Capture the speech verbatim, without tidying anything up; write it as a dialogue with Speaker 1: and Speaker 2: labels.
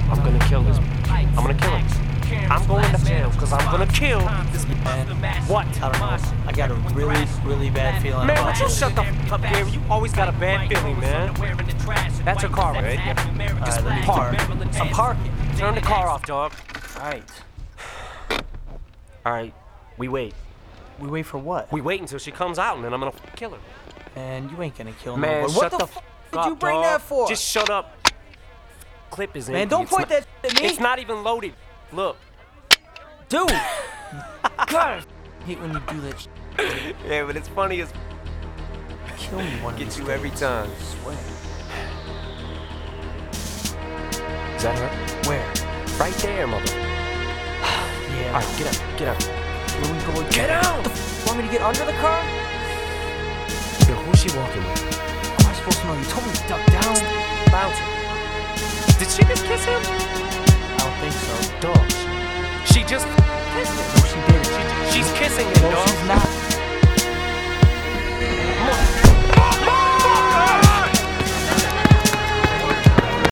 Speaker 1: I'm gonna kill this. I'm gonna kill him. I'm going to jail because I'm gonna kill this man. What?
Speaker 2: I don't know. I got a really, really bad feeling
Speaker 1: Man,
Speaker 2: about
Speaker 1: would you
Speaker 2: this.
Speaker 1: shut the f up, Gary? You always got a bad feeling, man. That's your car, right? Yeah.
Speaker 2: Alright, let me park. I'm parking.
Speaker 1: Turn the car off, dog.
Speaker 2: Alright.
Speaker 1: Alright, we wait.
Speaker 2: We wait for what?
Speaker 1: We wait until she comes out and then I'm gonna f kill her.
Speaker 2: And you ain't gonna kill
Speaker 1: Man,
Speaker 2: nobody.
Speaker 1: shut
Speaker 2: What the,
Speaker 1: the
Speaker 2: f
Speaker 1: f
Speaker 2: did you
Speaker 1: up,
Speaker 2: bring
Speaker 1: dog.
Speaker 2: that for?
Speaker 1: Just shut up. Clip is in.
Speaker 2: Man, don't
Speaker 1: It's
Speaker 2: point
Speaker 1: not-
Speaker 2: that at me.
Speaker 1: It's not even loaded. Look.
Speaker 2: Dude! God, I hate when you do that sh-
Speaker 1: Yeah, but it's funny as
Speaker 2: Kill me one of
Speaker 1: get
Speaker 2: these
Speaker 1: you
Speaker 2: days.
Speaker 1: every time.
Speaker 2: I swear.
Speaker 1: Is that her?
Speaker 2: Where?
Speaker 1: Right there, mother.
Speaker 2: Yeah.
Speaker 1: Alright, get up, get up.
Speaker 2: Where we going?
Speaker 1: Get out!
Speaker 2: The f want me to get under the car?
Speaker 1: Yo, who's she walking with?
Speaker 2: How am I supposed to know? You told me to duck down.
Speaker 1: Bouncer. Did she just kiss him?
Speaker 2: I don't think so.
Speaker 1: Dog. She just kissed him.
Speaker 2: No, she didn't.
Speaker 1: She, she's kissing him,
Speaker 2: No,
Speaker 1: dog.
Speaker 2: she's not.